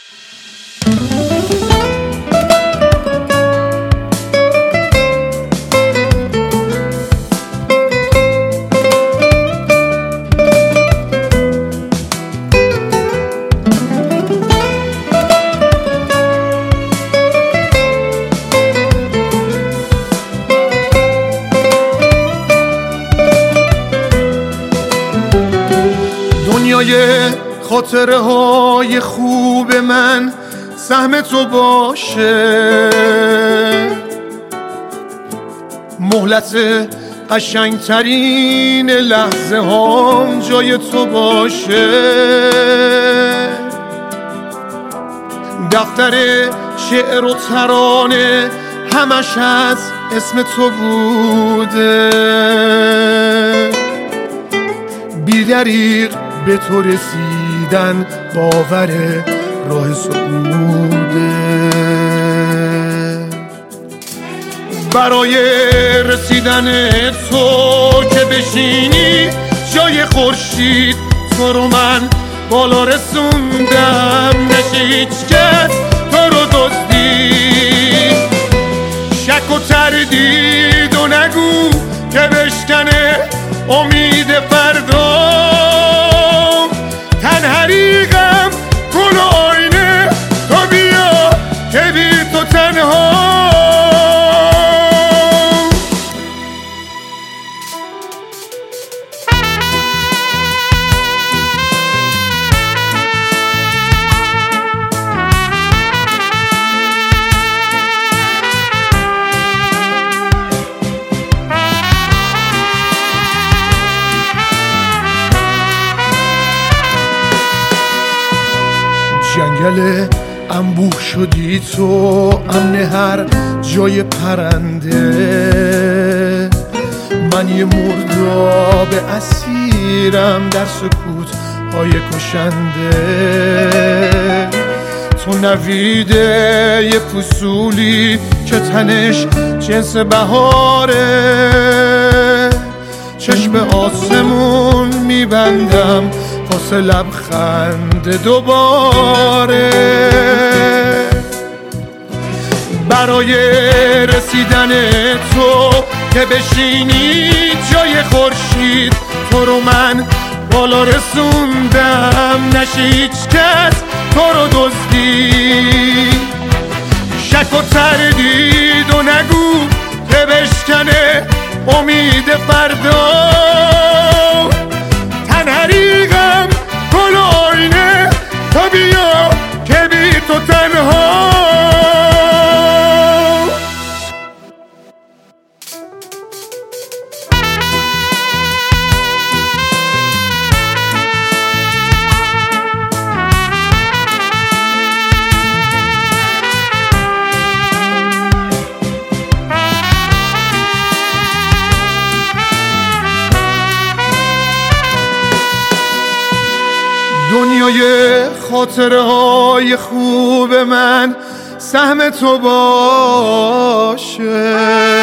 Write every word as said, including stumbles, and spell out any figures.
دنیای خاطره های خوب من سهم تو باشه، مهلت قشنگترین لحظه هام جای تو باشه، دفتر شعر و ترانه همش از اسم تو بوده، بی‌دریغ به تو رسیدن باور راه صعوده، برای رسیدن تو که بشینی جای خورشید تو رو من بالا رسوندم، نشه هیچ کس تو رو دزدی، شک و تردید و نگو که بشکنه امید فردا، تنهریقم گل و آینه تو بیا که بی تو تنها، جنگل انبوه شدی تو امن هر جای پرنده، من یه مرداب اسیرم در سکوت های کشنده، تو نویده یه فصولی که تنش جنس بهاره، چشم آسمون میبندم واسه لبخند دوباره، برای رسیدن تو که بشینی جای خورشید تو رو من بالا رسوندم، نشه هیچ کس تو رو دزدی، شک و تردید و نگو که بشکنه امید فردا، تنهریقم گل و آینه تو بیا که بی تو تنها، دنیای خاطره های خوب من سهم تو باشه.